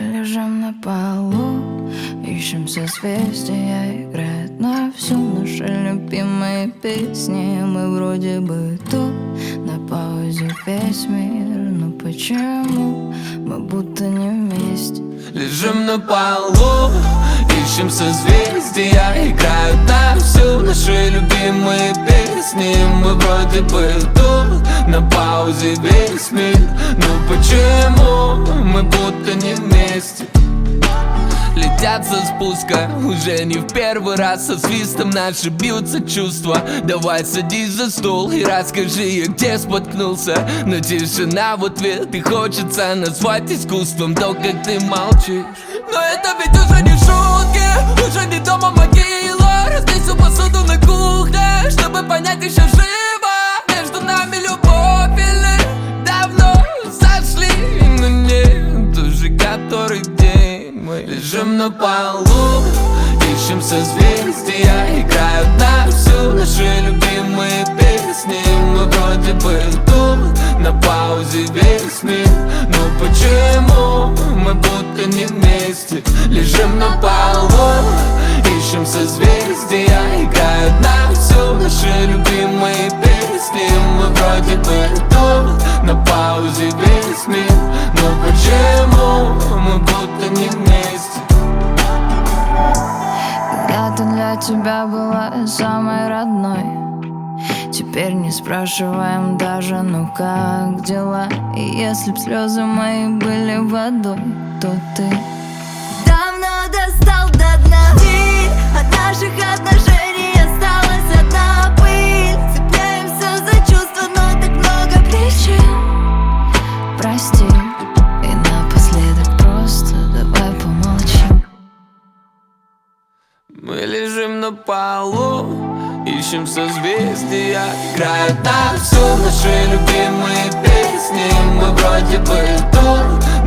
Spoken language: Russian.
лежим на полу, ищем созвездия, играет на всю наши любимые песни. Мы вроде бы тут, на паузе весь мир, но почему мы будто не вместе? Лежим на полу, ищем созвездия, играют на всю наши любимые песни. Мы вроде бы тут, на паузе весь мир, но почему мы будто не вместе? Летят со спуска, уже не в первый раз. Со свистом наши бьются чувства. Давай садись за стол и расскажи, где споткнулся. Но тишина в ответ, и хочется назвать искусством то, как ты молчишь. Но это ведь уже не шутки, уже не дома могила. Разбей всю посуду на кухне, чтобы понять, еще живо. Между нами любовь или давно сошли, но нет уже который день. Мы лежим на полу, ищем созвездия, играют на всю наши любимые песни. Мы вроде бы тут, на паузе весь мир, но почему мы будто не вместе? Лежим на полу, ищем созвездия, играют на всю наши любимые песни. Мы вроде бы тут, на паузе весь мир, но почему мы будто не вместе? Когда-то для тебя была самой родной, теперь не спрашиваем даже, ну как дела? И если б слезы мои были водой, то ты давно достал до дна. Ты от наших отношений осталась одна пыль. Цепляемся за чувства, но так много причин. прости. И напоследок просто давай помолчим. Мы лежим на полу, ищем созвездия, играют на всю наши любимые песни. Мы вроде бы тут,